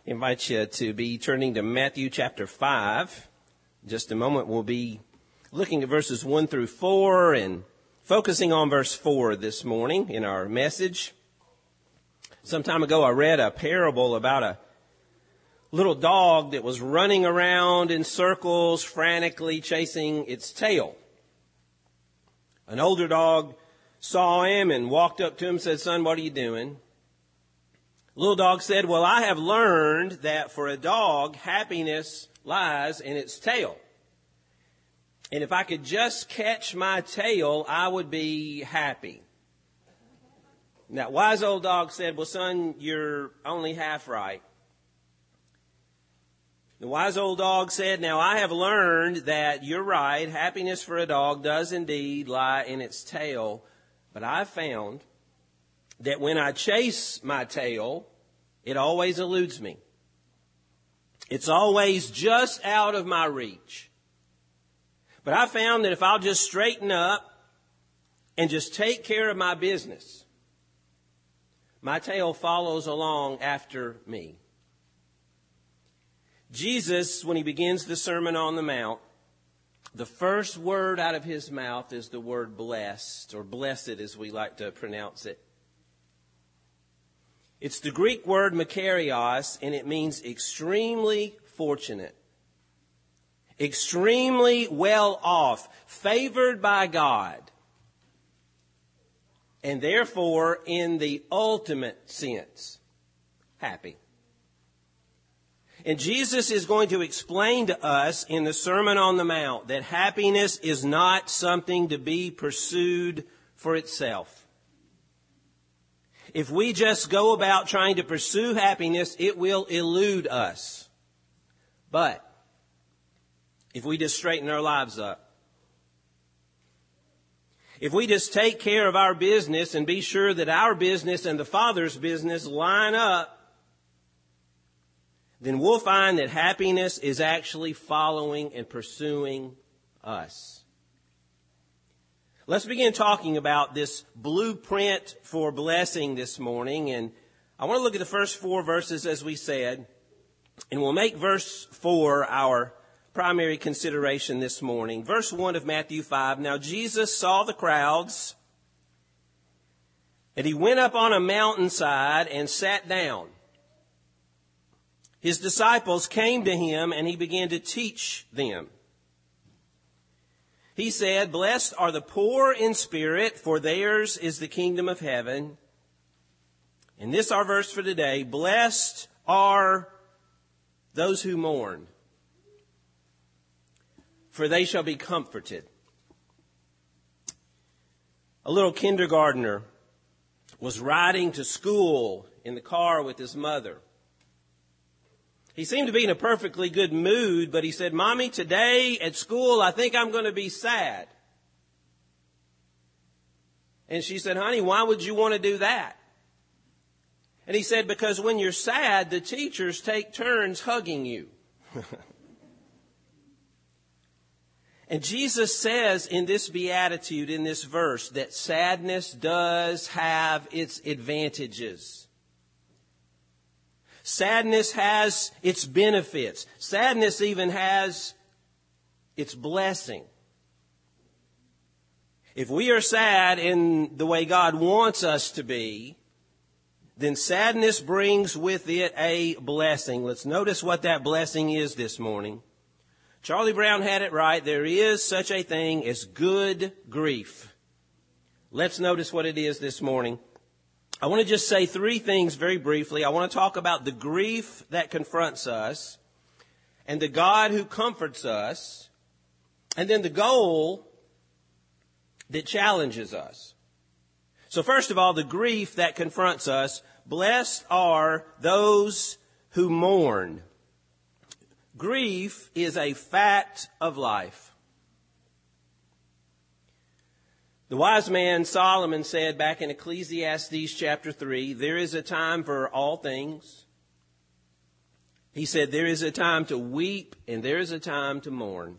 Invite you to be turning to Matthew chapter 5. In just a moment, we'll be looking at verses 1 through 4 and focusing on verse 4 this morning in our message. Some time ago, I read a parable about a little dog that was running around in circles, frantically chasing its tail. An older dog saw him and walked up to him and said, "Son, what are you doing?" Little dog said, "Well, I have learned that for a dog, happiness lies in its tail. And if I could just catch my tail, I would be happy." Now, wise old dog said, "Well, son, you're only half right." The wise old dog said, "Now, I have learned that you're right. Happiness for a dog does indeed lie in its tail. But I've found that when I chase my tail, it always eludes me. It's always just out of my reach. But I found that if I'll just straighten up and just take care of my business, my tail follows along after me." Jesus, when he begins the Sermon on the Mount, the first word out of his mouth is the word blessed, or blessed as we like to pronounce it. It's the Greek word makarios, and it means extremely fortunate, extremely well off, favored by God, and therefore, in the ultimate sense, happy. And Jesus is going to explain to us in the Sermon on the Mount that happiness is not something to be pursued for itself. If we just go about trying to pursue happiness, it will elude us. But if we just straighten our lives up, if we just take care of our business and be sure that our business and the Father's business line up, then we'll find that happiness is actually following and pursuing us. Let's begin talking about this blueprint for blessing this morning. And I want to look at the first 4 verses, as we said, and we'll make verse 4 our primary consideration this morning. Verse 1 of Matthew 5, "Now Jesus saw the crowds, and he went up on a mountainside and sat down. His disciples came to him, and he began to teach them. He said, 'Blessed are the poor in spirit, for theirs is the kingdom of heaven.'" And this our verse for today: "Blessed are those who mourn, for they shall be comforted." A little kindergartner was riding to school in the car with his mother. He seemed to be in a perfectly good mood, but he said, "Mommy, today at school, I think I'm going to be sad." And she said, "Honey, why would you want to do that?" And he said, "Because when you're sad, the teachers take turns hugging you." And Jesus says in this beatitude, in this verse, that sadness does have its advantages. Sadness has its benefits. Sadness even has its blessing. If we are sad in the way God wants us to be, then sadness brings with it a blessing. Let's notice what that blessing is this morning. Charlie Brown had it right. There is such a thing as good grief. Let's notice what it is this morning. I want to just say 3 things very briefly. I want to talk about the grief that confronts us, and the God who comforts us, and then the goal that challenges us. So first of all, the grief that confronts us. Blessed are those who mourn. Grief is a fact of life. The wise man Solomon said back in Ecclesiastes chapter 3, "There is a time for all things." He said, "There is a time to weep and there is a time to mourn."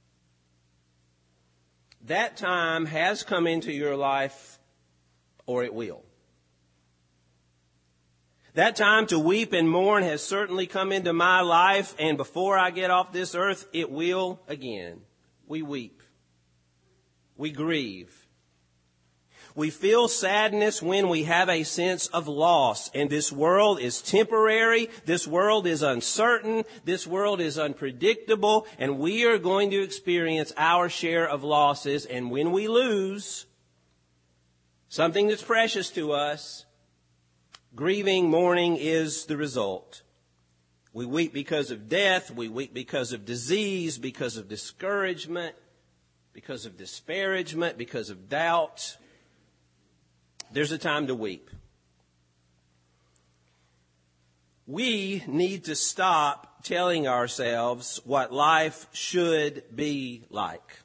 That time has come into your life, or it will. That time to weep and mourn has certainly come into my life, and before I get off this earth, it will again. We weep. We grieve. We feel sadness when we have a sense of loss, and this world is temporary, this world is uncertain, this world is unpredictable, and we are going to experience our share of losses, and when we lose something that's precious to us, grieving, mourning is the result. We weep because of death, we weep because of disease, because of discouragement, because of disparagement, because of doubt. There's a time to weep. We need to stop telling ourselves what life should be like.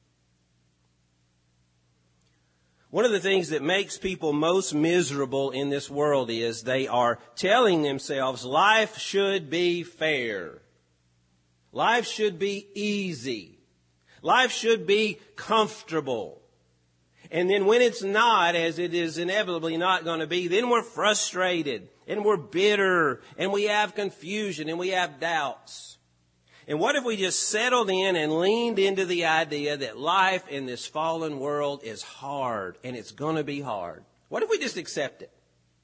One of the things that makes people most miserable in this world is they are telling themselves life should be fair. Life should be easy. Life should be comfortable. And then when it's not, as it is inevitably not going to be, then we're frustrated and we're bitter and we have confusion and we have doubts. And what if we just settled in and leaned into the idea that life in this fallen world is hard and it's going to be hard? What if we just accept it?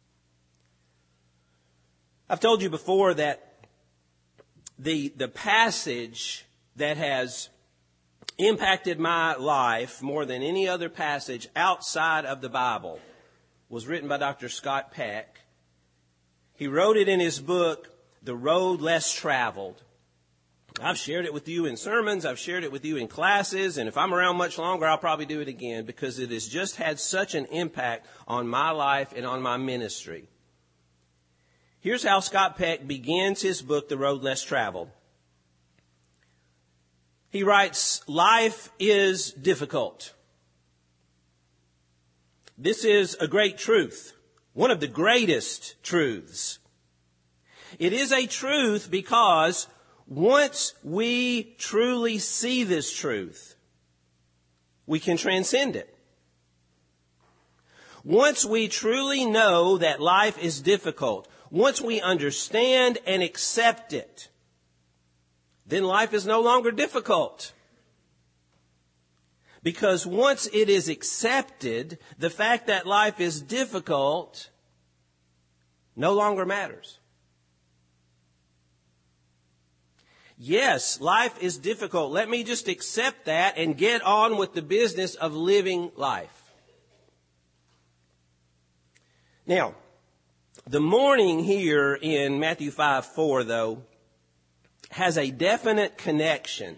I've told you before that the passage that has impacted my life more than any other passage outside of the Bible was written by Dr. Scott Peck. He wrote it in his book, The Road Less Traveled. I've shared it with you in sermons, I've shared it with you in classes, and if I'm around much longer, I'll probably do it again because it has just had such an impact on my life and on my ministry. Here's how Scott Peck begins his book, The Road Less Traveled. He writes, life is difficult. This is a great truth, one of the greatest truths. It is a truth because once we truly see this truth, we can transcend it. Once we truly know that life is difficult, once we understand and accept it, then life is no longer difficult. Because once it is accepted, the fact that life is difficult no longer matters. Yes, life is difficult. Let me just accept that and get on with the business of living life. Now, the mourning here in Matthew 5:4, though, has a definite connection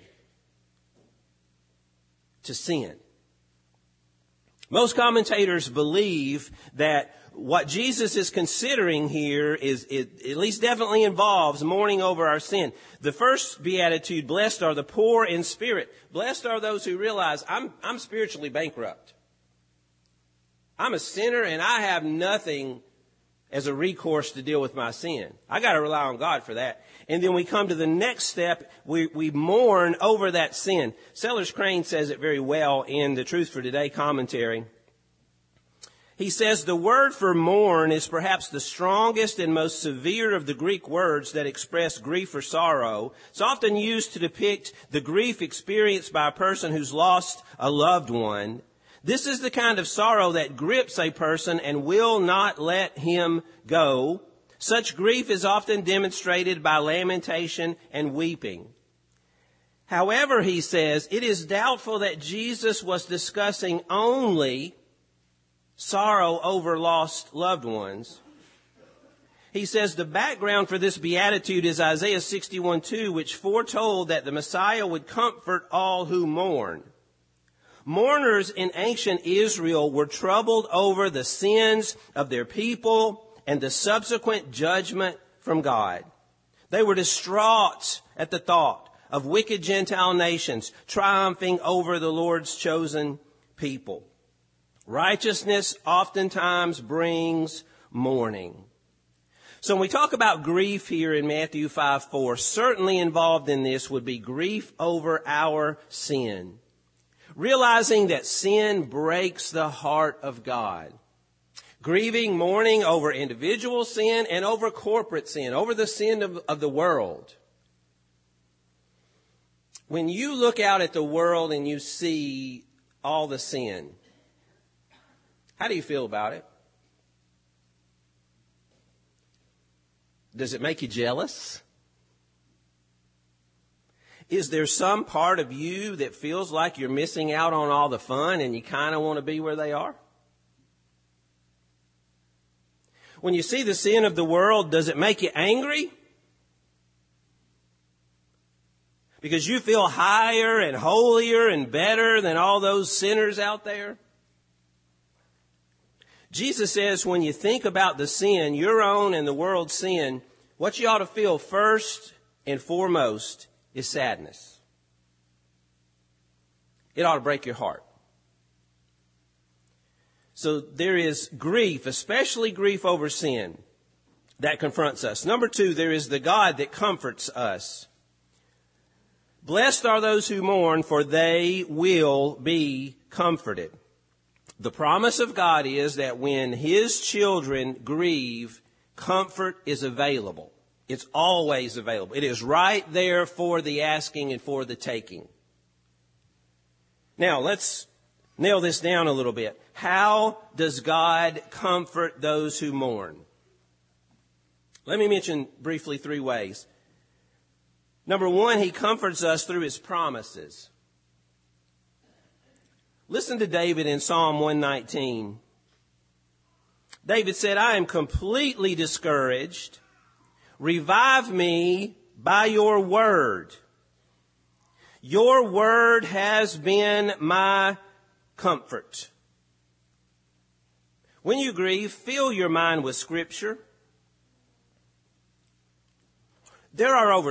to sin. Most commentators believe that what Jesus is considering here at least definitely involves mourning over our sin. The first beatitude, blessed are the poor in spirit. Blessed are those who realize I'm spiritually bankrupt. I'm a sinner and I have nothing as a recourse to deal with my sin. I got to rely on God for that. And then we come to the next step. We mourn over that sin. Sellers Crane says it very well in the Truth for Today commentary. He says the word for mourn is perhaps the strongest and most severe of the Greek words that express grief or sorrow. It's often used to depict the grief experienced by a person who's lost a loved one. This is the kind of sorrow that grips a person and will not let him go. Such grief is often demonstrated by lamentation and weeping. However, he says, it is doubtful that Jesus was discussing only sorrow over lost loved ones. He says the background for this beatitude is Isaiah 61:2, which foretold that the Messiah would comfort all who mourn. Mourners in ancient Israel were troubled over the sins of their people and the subsequent judgment from God. They were distraught at the thought of wicked Gentile nations triumphing over the Lord's chosen people. Righteousness oftentimes brings mourning. So when we talk about grief here in Matthew 5:4, certainly involved in this would be grief over our sin. Realizing that sin breaks the heart of God. Grieving, mourning over individual sin and over corporate sin, over the sin of the world. When you look out at the world and you see all the sin, how do you feel about it? Does it make you jealous? Is there some part of you that feels like you're missing out on all the fun and you kind of want to be where they are? When you see the sin of the world, does it make you angry? Because you feel higher and holier and better than all those sinners out there? Jesus says when you think about the sin, your own and the world's sin, what you ought to feel first and foremost is sadness. It ought to break your heart. So there is grief, especially grief over sin, that confronts us. Number two, there is the God that comforts us. Blessed are those who mourn, for they will be comforted. The promise of God is that when His children grieve, comfort is available. It's always available. It is right there for the asking and for the taking. Now, let's nail this down a little bit. How does God comfort those who mourn? Let me mention briefly 3 ways. Number 1, He comforts us through His promises. Listen to David in Psalm 119. David said, I am completely discouraged. Revive me by your word. Your word has been my comfort. When you grieve, fill your mind with Scripture. There are over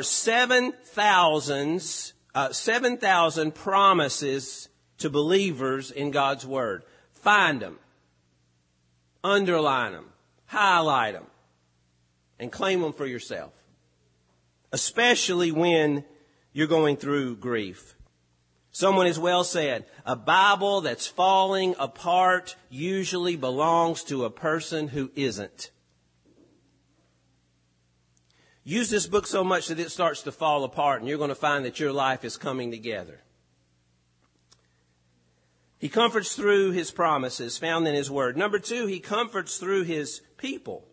7,000 promises to believers in God's Word. Find them, underline them, highlight them, and claim them for yourself. Especially when you're going through grief. Someone has well said, a Bible that's falling apart usually belongs to a person who isn't. Use this book so much that it starts to fall apart, and you're going to find that your life is coming together. He comforts through His promises found in His Word. Number 2, He comforts through His people.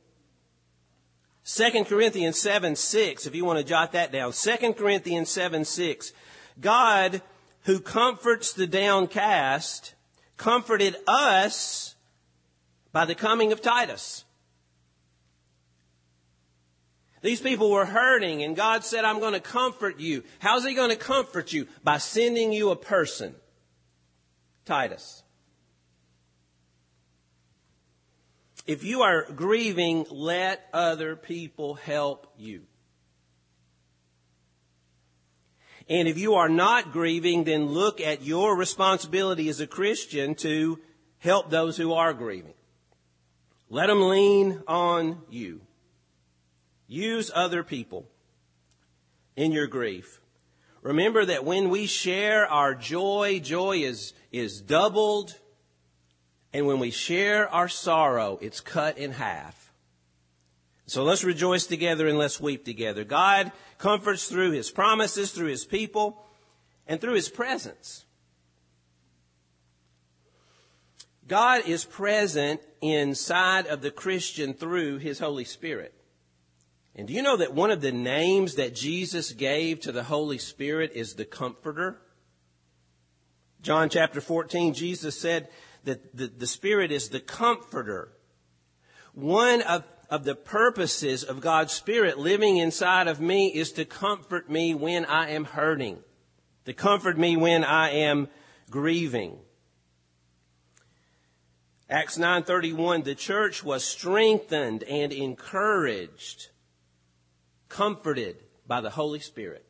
2 Corinthians 7:6, if you want to jot that down. 2 Corinthians 7:6. God, who comforts the downcast, comforted us by the coming of Titus. These people were hurting, and God said, I'm going to comfort you. How's He going to comfort you? By sending you a person. Titus. If you are grieving, let other people help you. And if you are not grieving, then look at your responsibility as a Christian to help those who are grieving. Let them lean on you. Use other people in your grief. Remember that when we share our joy, joy is doubled. And when we share our sorrow, it's cut in half. So let's rejoice together and let's weep together. God comforts through His promises, through His people, and through His presence. God is present inside of the Christian through His Holy Spirit. And do you know that one of the names that Jesus gave to the Holy Spirit is the Comforter? John chapter 14, Jesus said that the Spirit is the Comforter. One of the purposes of God's Spirit living inside of me is to comfort me when I am hurting, to comfort me when I am grieving. Acts 9:31, the church was strengthened and encouraged, comforted by the Holy Spirit.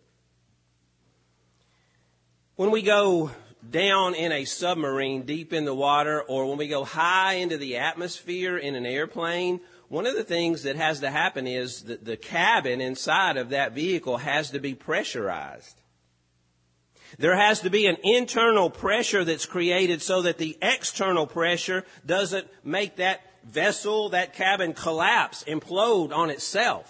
When we go down in a submarine deep in the water, or when we go high into the atmosphere in an airplane, one of the things that has to happen is that the cabin inside of that vehicle has to be pressurized. There has to be an internal pressure that's created so that the external pressure doesn't make that vessel, that cabin collapse, implode on itself.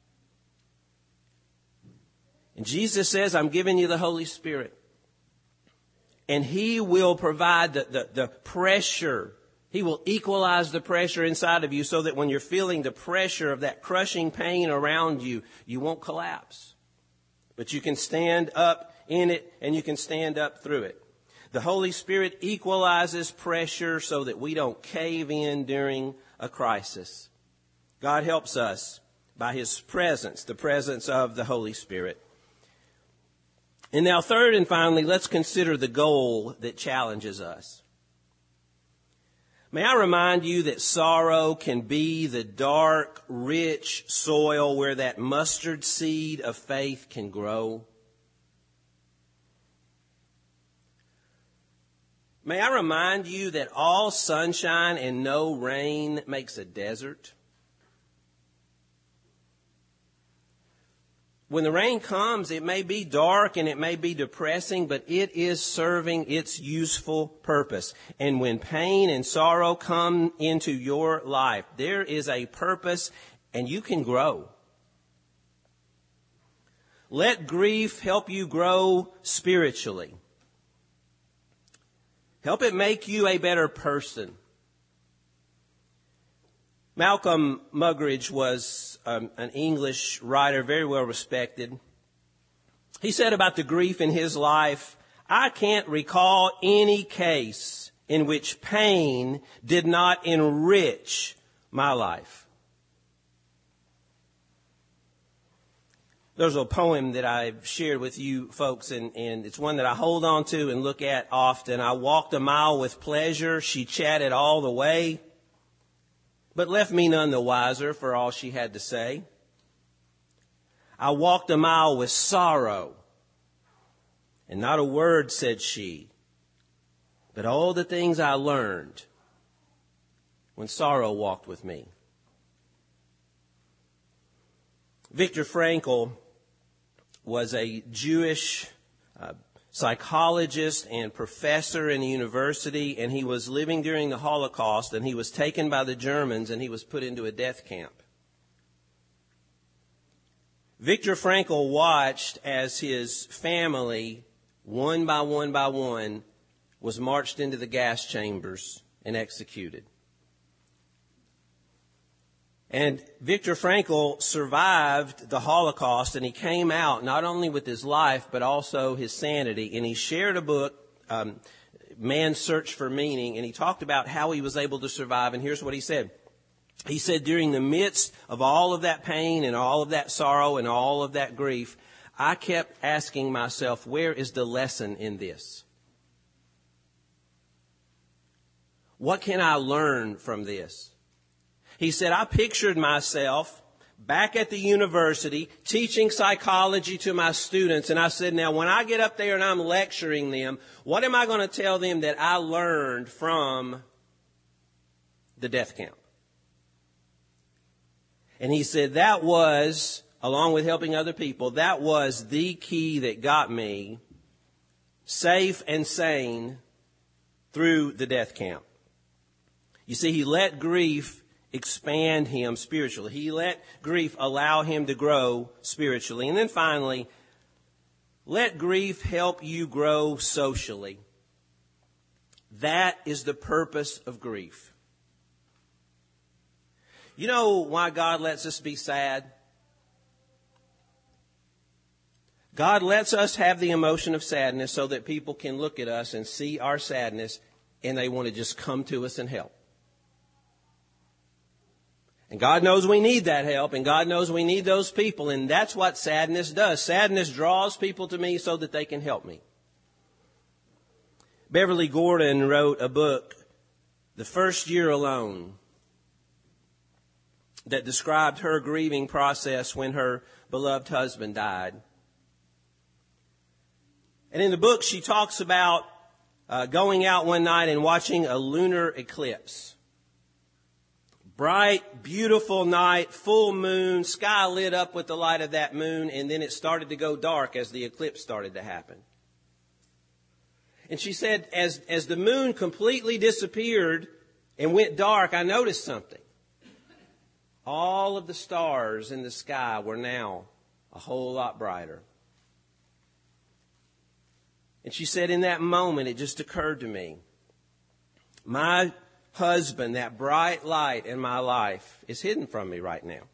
And Jesus says, I'm giving you the Holy Spirit. And He will provide the pressure. He will equalize the pressure inside of you so that when you're feeling the pressure of that crushing pain around you, you won't collapse. But you can stand up in it and you can stand up through it. The Holy Spirit equalizes pressure so that we don't cave in during a crisis. God helps us by His presence, the presence of the Holy Spirit. And now third and finally, let's consider the goal that challenges us. May I remind you that sorrow can be the dark, rich soil where that mustard seed of faith can grow. May I remind you that all sunshine and no rain makes a desert? When the rain comes, it may be dark and it may be depressing, but it is serving its useful purpose. And when pain and sorrow come into your life, there is a purpose and you can grow. Let grief help you grow spiritually. Help it make you a better person. Malcolm Muggeridge was an English writer, very well respected. He said about the grief in his life, I can't recall any case in which pain did not enrich my life. There's a poem that I've shared with you folks, and it's one that I hold on to and look at often. I walked a mile with pleasure. She chatted all the way, but left me none the wiser for all she had to say. I walked a mile with sorrow, and not a word said she, but all the things I learned when sorrow walked with me. Viktor Frankl was a Jewish psychologist and professor in a university, and he was living during the Holocaust, and he was taken by the Germans and he was put into a death camp. Viktor Frankl watched as his family, one by one, was marched into the gas chambers and executed. And Viktor Frankl survived the Holocaust, and he came out not only with his life, but also his sanity. And he shared a book, Man's Search for Meaning, and he talked about how he was able to survive. And here's what he said. He said, during the midst of all of that pain and all of that sorrow and all of that grief, I kept asking myself, where is the lesson in this? What can I learn from this? He said, I pictured myself back at the university teaching psychology to my students. And I said, now when I get up there and I'm lecturing them, what am I going to tell them that I learned from the death camp? And he said, that was, along with helping other people, that was the key that got me safe and sane through the death camp. You see, he let grief expand him spiritually. He let grief allow him to grow spiritually. And then finally, let grief help you grow socially. That is the purpose of grief. You know why God lets us be sad? God lets us have the emotion of sadness so that people can look at us and see our sadness and they want to just come to us and help. And God knows we need that help, and God knows we need those people, and that's what sadness does. Sadness draws people to me so that they can help me. Beverly Gordon wrote a book, The First Year Alone, that described her grieving process when her beloved husband died. And in the book, she talks about going out one night and watching a lunar eclipse. Bright, beautiful night, full moon, sky lit up with the light of that moon, and then it started to go dark as the eclipse started to happen. And she said, as the moon completely disappeared and went dark, I noticed something. All of the stars in the sky were now a whole lot brighter. And she said, in that moment, it just occurred to me, my husband, that bright light in my life, is hidden from me right now.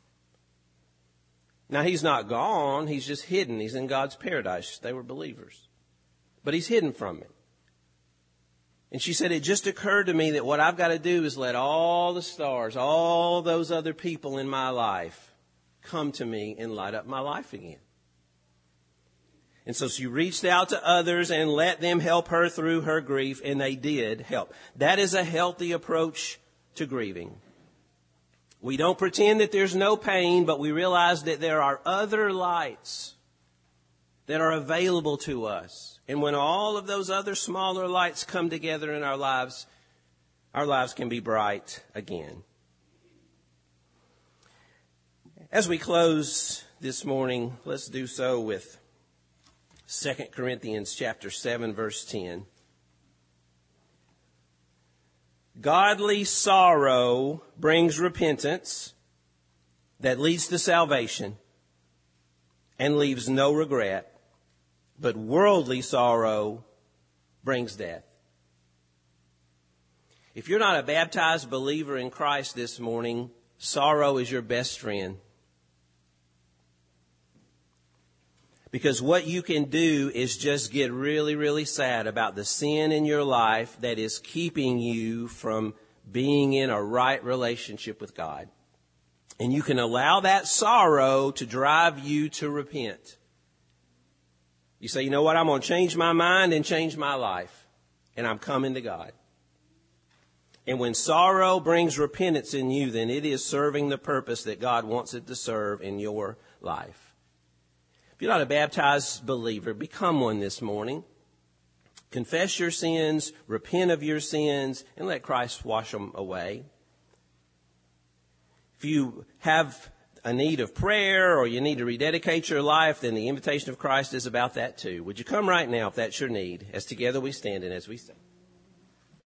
Now, he's not gone. He's just hidden. He's in God's paradise. They were believers. But he's hidden from me. And she said, it just occurred to me that what I've got to do is let all the stars, all those other people in my life, come to me and light up my life again. And so she reached out to others and let them help her through her grief, and they did help. That is a healthy approach to grieving. We don't pretend that there's no pain, but we realize that there are other lights that are available to us. And when all of those other smaller lights come together in our lives can be bright again. As we close this morning, let's do so with 2 Corinthians chapter 7, verse 10. Godly sorrow brings repentance that leads to salvation and leaves no regret, but worldly sorrow brings death. If you're not a baptized believer in Christ this morning, sorrow is your best friend. Because what you can do is just get really, really sad about the sin in your life that is keeping you from being in a right relationship with God. And you can allow that sorrow to drive you to repent. You say, you know what, I'm going to change my mind and change my life. And I'm coming to God. And when sorrow brings repentance in you, then it is serving the purpose that God wants it to serve in your life. If you're not a baptized believer, become one this morning. Confess your sins, repent of your sins, and let Christ wash them away. If you have a need of prayer or you need to rededicate your life, then the invitation of Christ is about that too. Would you come right now if that's your need, as together we stand and as we sing.